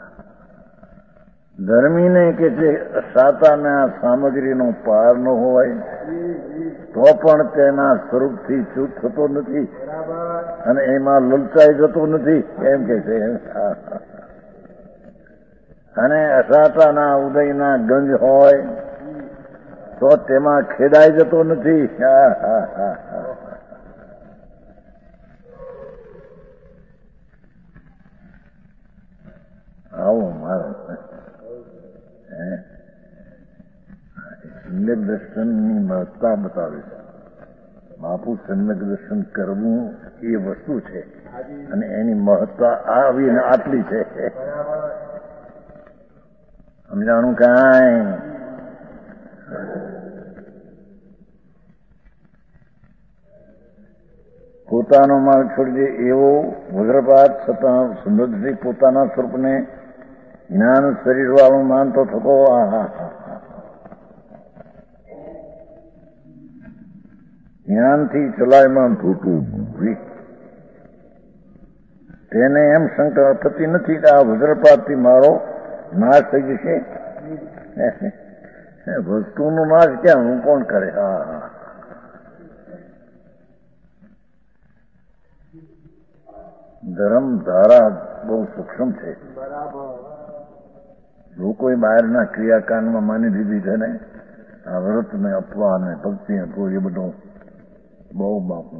[SPEAKER 1] ધર્મીને કે છે સાતાના સામગ્રીનો પાર ન હોય તો પણ તેના સ્વરૂપથી ચૂક થતો નથી અને એમાં લલચાઈ જતો નથી એમ કે છે. અને અસાતાના ઉદયના ગંજ હોય તો તેમાં ખેદાઈ જતો નથી. હા હા હા હા આવું મારું સમ્યક દર્શનની મહત્તા બતાવે છે. બાપુ સમ્યક દર્શન કરવું એ વસ્તુ છે અને એની મહત્તા આવી ને આટલી છે. સમજાણું કાંઈ? પોતાનો માર્ગ છોડી દે એવો વજ્રપાત છતાં સુંદરજી પોતાના સ્વરૂપને જ્ઞાન શરીર વાળું માનતો થતો. જ્ઞાનથી ચલાયમાન થતું તેને એમ શંકા થતી નથી કે આ વજ્રપાતથી મારો નાશ થઈ જશે. વસ્તુનો નાશ ક્યાં, હું કોણ કરે? ધર્મ ધારા બહુ સૂક્ષ્મ છે. લોકોએ બહારના ક્રિયાકાંડમાં માની લીધી છે ને આ વ્રત ને અપવા ને ભક્તિ આપવું એ બધું બહુ બાપુ.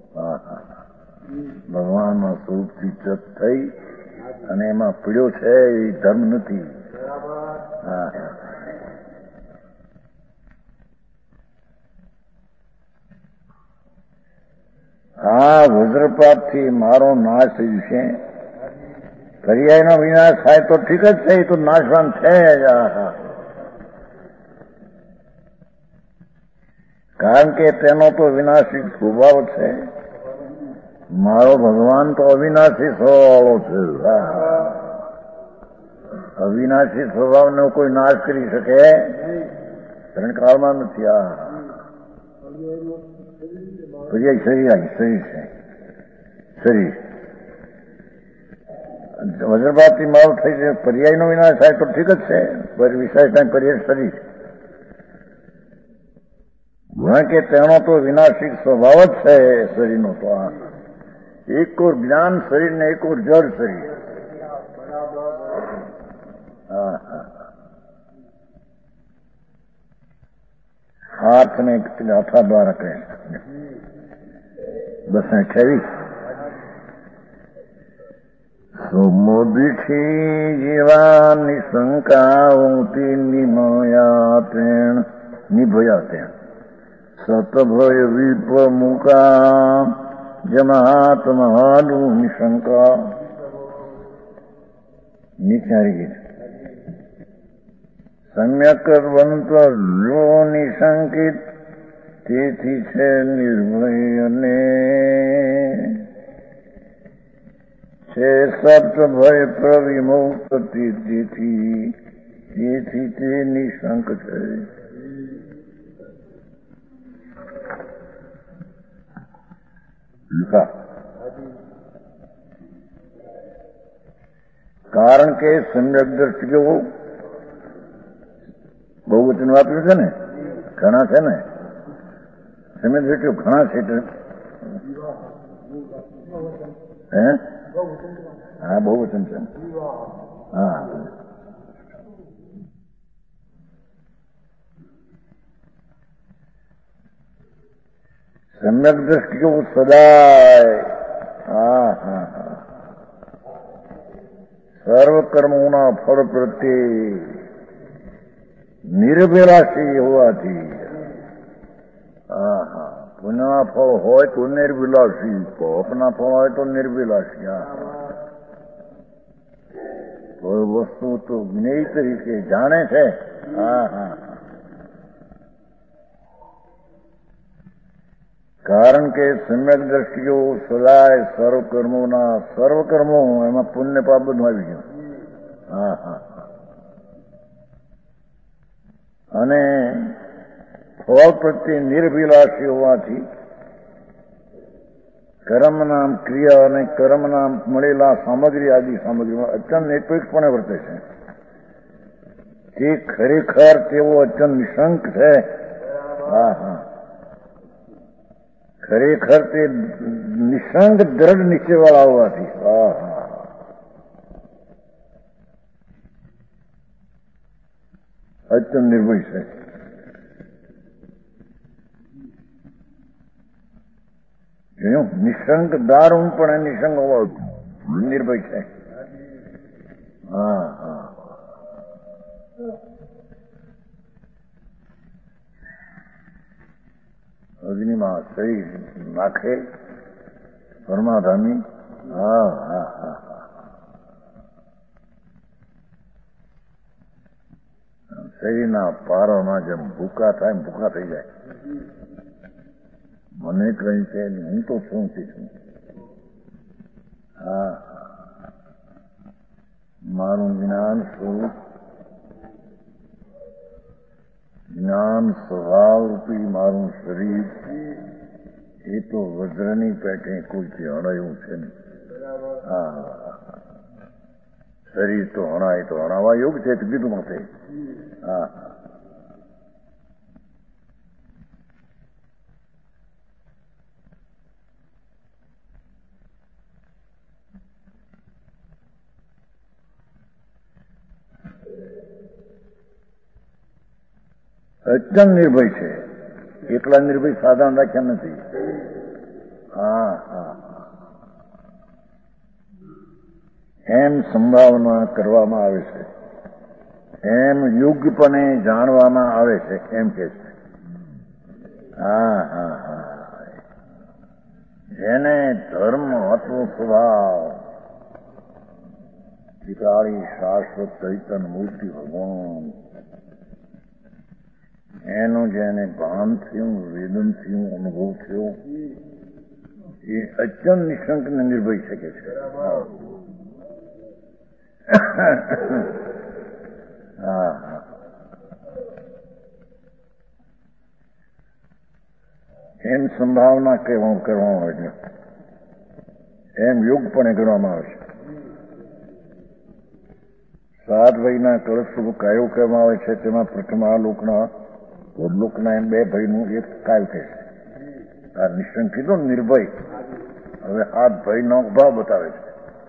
[SPEAKER 1] ભગવાનના સ્વરૂપથી ચત થઈ અને એમાં પીડ્યો છે એ ધર્મ નથી. આ વજ્રપાતથી મારો નાશ થઈ જશે. પર્યાયનો વિનાશ થાય તો ઠીક જ છે, એ તો નાશવાન છે જ. કારણ કે તેનો તો વિનાશી સ્વભાવ છે. મારો ભગવાન તો અવિનાશી સ્વભાવ છે. અવિનાશી સ્વભાવનો કોઈ નાશ કરી શકે ત્રણકાળમાં નથી. પર્યાય શરીર છે. શરીર વજ્રપાતથી મારું થઈ જાય, પર્યાયનો વિનાશ થાય તો ઠીક જ છે. વિશેષ થાય પર્યાય શરીર. કારણ કે તેનો તો વિનાશિક સ્વભાવ જ છે શરીરનો. તો એક ઓર જ્ઞાન શરીર ને એક ઓર જળ શરીર. હાથ ને ગાથા દ્વારા કહે બસ 28. સુમોદીઠી જીવા નિશંકાઓથી નિભયા તેણ સતભય વિપમુકા જમાત્માલુ નિશંકા. નિચારી ગઈ સમ્યક બનતો લો નિશંકિત તેથી છે નિર્ભય ને છે સપ્ત ભય પ્રવિમુક્ત તેથી તે નિશંક છે. કારણ કે સમ્યક દ્રષ્ટિઓ બહુ વચન વાપર્યું છે ને, ઘણા છે ને સમ્યક દ્રષ્ટિઓ ઘણા છે. હા બહુ વચન છે. હા સમ્યક દ્રષ્ટિઓ સદાય સર્વ કર્મોના ફળ પ્રત્યે નિર્ભિલાષી હોવાથી. પુણ્યના ફળ હોય તો નિર્ભિલાષી, પાપના ફળ હોય તો નિર્ભિલાષી. કોઈ વસ્તુ તો જ્ઞેય તરીકે જાણે છે. કારણ કે સમ્યક દ્રષ્ટિઓ સદાય સર્વ કર્મો એમાં પુણ્ય પાપ બધું આવી ગયું. અને ફળ પ્રત્યે નિર્ભિલાષી હોવાથી કર્મ નામ ક્રિયા અને કર્મ નામ મળેલા સામગ્રી આદિ સામગ્રીમાં અત્યંત નિરપેક્ષપણે વર્તે છે. તે ખરેખર તેવો અત્યંત નિશંક છે. ખરેખર તે નિશંક દ્રઢ નિશ્ચયવાળા હોવાથી અત્યંત નિર્ભય છે. નિશંક દારૂણ પણ નિશંક હોવા નિર્ભય છે. અગ્નિમાં શરીર નાખે પરમાધામી. હા હા હા હા. શરીરના પારોમાં જેમ ભૂકા થાય ભૂકા થઈ જાય. મને કહ્યું છે હું તો છું છું. હા, મારું જ્ઞાન સ્વરૂપ જ્ઞાન સ્વભાવરૂપી મારું શરીર એ તો વજ્રની પેટે કોઈથી હણાયું છે ને. હા, શરીર તો હણાય તો હણાવા યોગ છે કીધું માટે. હા, એકદમ નિર્ભય છે. એકલા નિર્ભય સાધારણ રાખ્યા નથી. હા હા, એમ સંભાવના કરવામાં આવે છે, એમ યોગ્યપણે જાણવામાં આવે છે, એમ કે છે. હા હા હા, જેને ધર્મ હતો સ્વભાવ ત્રિકાળી શાશ્વત ચૈતન્ય મૂર્તિ ભગવાન એનું જેને ભાન થયું, વેદન થયું, અનુભવ થયો એ અત્યંત નિશંક ને નિર્ભય શકે છે. હા હા, એમ સંભાવના કરવામાં આવે છે, એમ યોગપણે ગણવામાં આવે છે. સાત ભાઈના કળશ કાયો કહેવામાં આવે છે. તેમાં પ્રથમ આ લોકના લોકના એમ બે ભાઈનું એક કાય કહે છે. આ નિશંક કીધું નિર્ભય. હવે હાથ ભાઈનો ભાવ બતાવે છે.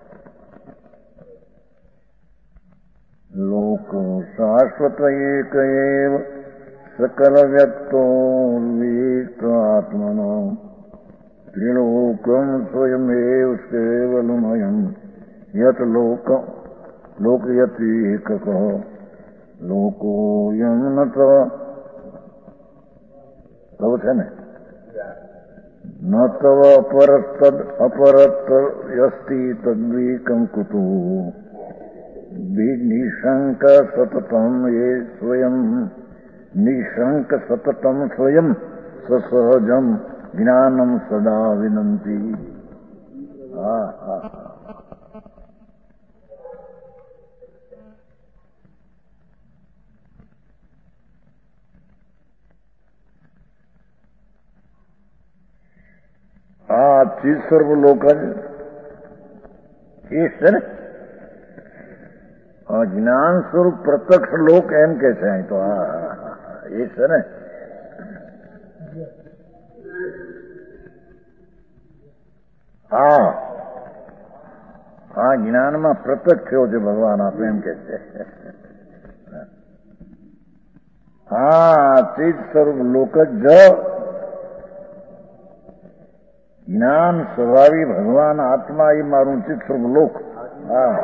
[SPEAKER 1] લોક શાશ્વત એક એવ સકલ વ્યક્તો આત્મનો ત્રિલોકમ સ્વયમેવ સેવલમયમ યત લોકયતિ એકક લોકોયમ ન તવ છે ને ન તવ અપરત યસ્તિ તદ્વીકમ કુતુ નિશંક સતતમ એ સ્વયં નિશંક સતતમ સ્વયં સસહજમ જ્ઞાનમ સદા વિનંતી. હા હા, આ ચીજ સર્વ લોક જ એ છે ને જ્ઞાન સ્વરૂપ પ્રત્યક્ષ લોક એમ કે છે. અહીં તો હા એ છે ને. હા, આ જ્ઞાનમાં પ્રત્યક્ષ થયો છે ભગવાન આપણે એમ કે છે. હા, ચીજ સ્વરૂપ લોક જ જ્ઞાન સ્વભાવી ભગવાન આત્મા એ મારું ચિત્ત સ્વરૂપ લોક. હા,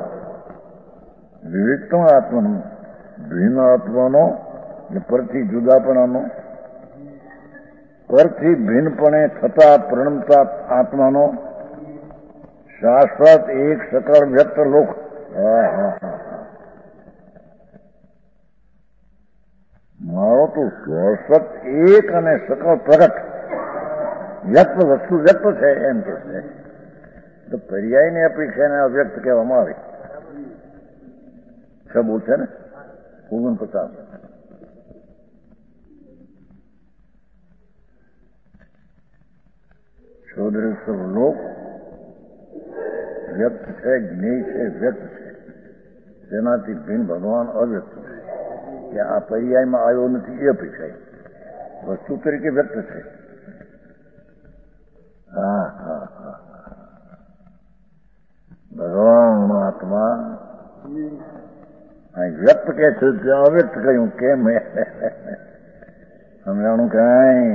[SPEAKER 1] વિવેકતો આત્માનો ભિન્ન આત્માનો પરથી જુદાપણાનો પરથી ભિન્નપણે થતા પ્રણમતા આત્માનો શાશ્વત એક સકળ વ્યક્ત લોક. મારો તો શાશ્વત એક અને સકળ પ્રગટ વ્યક્ત વસ્તુ વ્યક્ત છે એમ કે છે. તો પર્યાયની અપેક્ષા એને અવ્યક્ત કહેવામાં આવે. બોલ છે ને 49. શોધરેશ્વર લોક વ્યક્ત છે, જ્ઞેય છે, વ્યક્ત છે. તેનાથી ભિન્ન ભગવાન અવ્યક્ત છે. કે આ પર્યાયમાં આવ્યો નથી એ અપેક્ષાય વસ્તુ તરીકે વ્યક્ત છે. હા હા હા, ભગવાન આત્મા વ્યક્ત કે છે ત્યાં અવ્યક્ત કહ્યું કેમ સમજાણું કઈ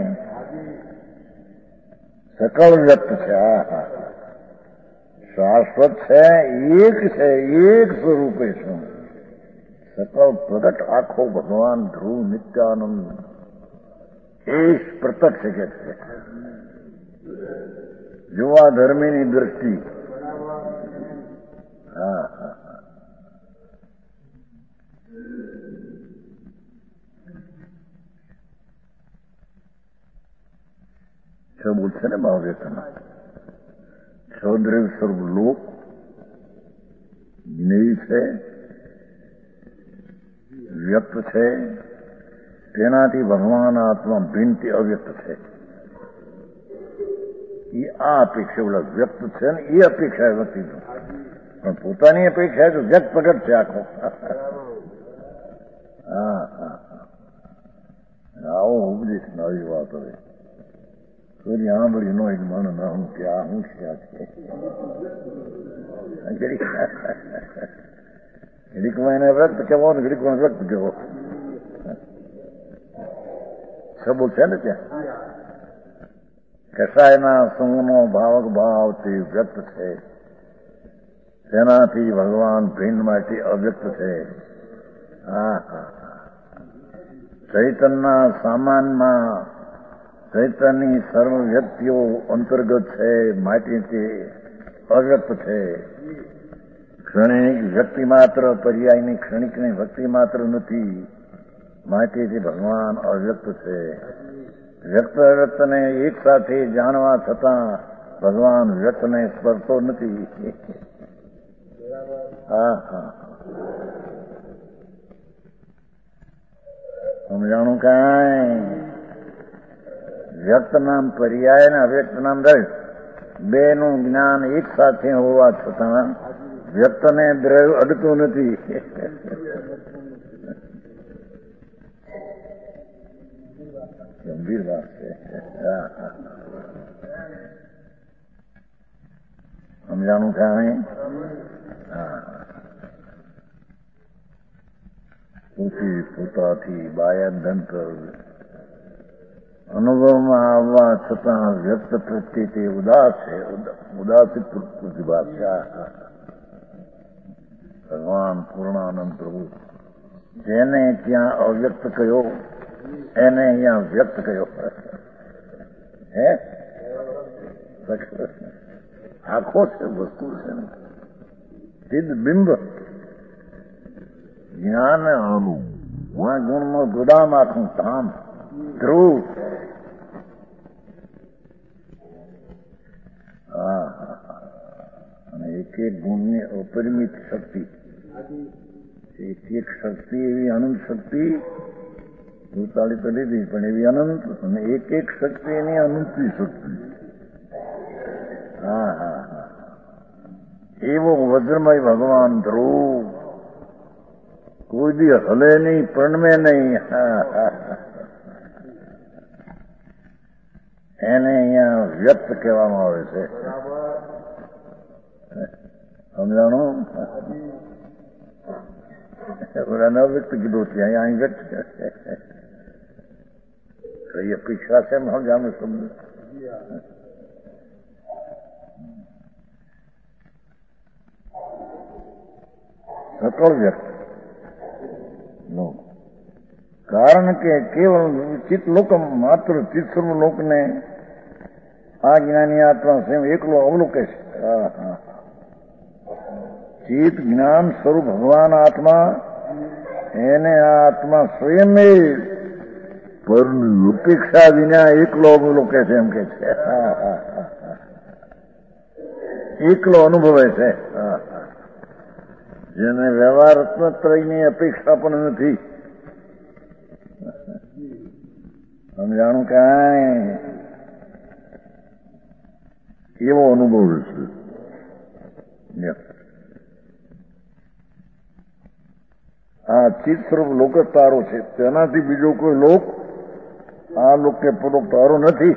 [SPEAKER 1] સકળ વ્યક્ત છે. હા હા, શાશ્વત છે, એક છે, એક સ્વરૂપે છું. સકળ પ્રગટ આખો ભગવાન ધ્રુવ નિત્યાનંદ એ પ્રત્યક્ષ કે છે. જોવા ધર્મીની દ્રષ્ટિ. હા હા છ બોલશે ને ભાવ્યતામાં. છ દ્રવ્ય સ્વરૂપ લોક જ્ઞેય છે, વ્યક્ત છે, તેનાથી ભગવાન આત્મા ભિન્નથી અવ્યક્ત છે. એ આ અપેક્ષા ઓલા વ્યક્ત છે ને એ અપેક્ષા નથી, પણ પોતાની અપેક્ષા તો વ્યક્ત પ્રગટ છે આખો. હા હા આવો ઉપદેશ નવી વાત હવે કોઈ આંબળી નો એક મન ના હું ત્યાં હું છે ઘડીકમાં એને વ્યક્ત કહેવો ને ઘડીકમાં વ્યક્ત કહેવો. સબો છે ને ત્યાં કસાયના સંગનો ભાવક ભાવથી વ્યક્ત છે, તેનાથી ભગવાન ભિન્નમાંથી અવ્યક્ત છે. હા હા ચૈતનના સામાનમાં ચૈતનની સર્વ વ્યક્તિઓ અંતર્ગત છે, માટીથી અવ્યક્ત છે. ક્ષણિક વ્યક્તિ માત્ર પર્યાયની ક્ષણિકની વ્યક્તિ માત્ર નથી, માટીથી ભગવાન અવ્યક્ત છે. વ્યક્ત અવ્યક્તને એક સાથે જાણવા છતાં ભગવાન વ્યક્તને સ્પર્શતો નથી. હા હા સમજાણું કાંઈ? વ્યક્ત નામ પર્યાય ને અવ્યક્ત નામ દ્રવ્ય બે નું જ્ઞાન એક સાથે હોવા છતાં વ્યક્તને દ્રવ્ય અડતું નથી. ગંભીર વાત છે. સમજાણું કાંઈ? પોતી પોતાથી બાહ્યાદંત અનુભવમાં આવવા છતાં વ્યક્ત પ્રત્યે તે ઉદાસ છે, ઉદાસિત પ્રતિભા છે. ભગવાન પૂર્ણાનંદ પ્રભુ જેને ત્યાં અવ્યક્ત કહ્યો એને અહીંયા વ્યક્ત કહ્યો. હે આખો છે વસ્તુ છે ને ચિદ બિંબ જ્ઞાન અણુ ગુણનું ગોદામ આખું ધામ ધ્રુવ. હા અને એક એક ગુણની અપરિમિત શક્તિ, એક એક શક્તિ એવી અનંત શક્તિ ભૂતાળી તો લીધી પણ એવી અનંત, અને એક એક શક્તિ એની અનંતની શક્તિ. હા હા હા એવો વજ્રમય ભગવાન ધ્રુવ કોઈ દી હલે નહીં, પ્રણમે નહીં. એને અહીંયા વ્યક્ત કહેવામાં આવે છે. સમજાણું? બધા ન વ્યક્ત કીધું છે, અહીંયા વ્યક્ત કઈ અપેક્ષા છે સમજાનું શબ્દ. સકળ વ્યક્ત કારણ કે કેવલ ચિત્ત લોક માત્ર ચિત્સ્વરૂપ લોકને આ જ્ઞાની આત્મા સ્વયં એકલો અવલોકે છે. ચિત્ત જ્ઞાન સ્વરૂપ ભગવાન આત્મા એને આ આત્મા સ્વયં પરની ઉપેક્ષા વિના એકલો અવલોકે છે એમ કે છે. એકલો અનુભવે છે. જેને વ્યવહારત્મત્રયની અપેક્ષા પણ નથી. સમજાણું કાંઈ? એવો અનુભવ છે. આ ચિત્ત સ્વરૂપ લોક જ તારો છે, તેનાથી બીજો કોઈ લોક આ લોકને પૂરો તારો નથી.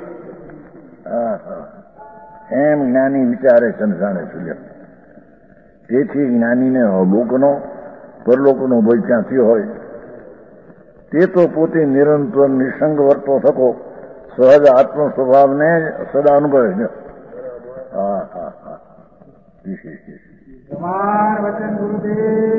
[SPEAKER 1] એમ જ્ઞાની વિચારે છે ને જાણે છે. તેથી જ્ઞાનીને લોકનો પરલોકનો ભય ક્યાંથી હોય? તે તો પોતે નિરંતર નિસંગ વર્તો થકો સહજ આત્મ સ્વભાવને સદા અનુભવે છે. હા હા હા વચન ગુરુદેવ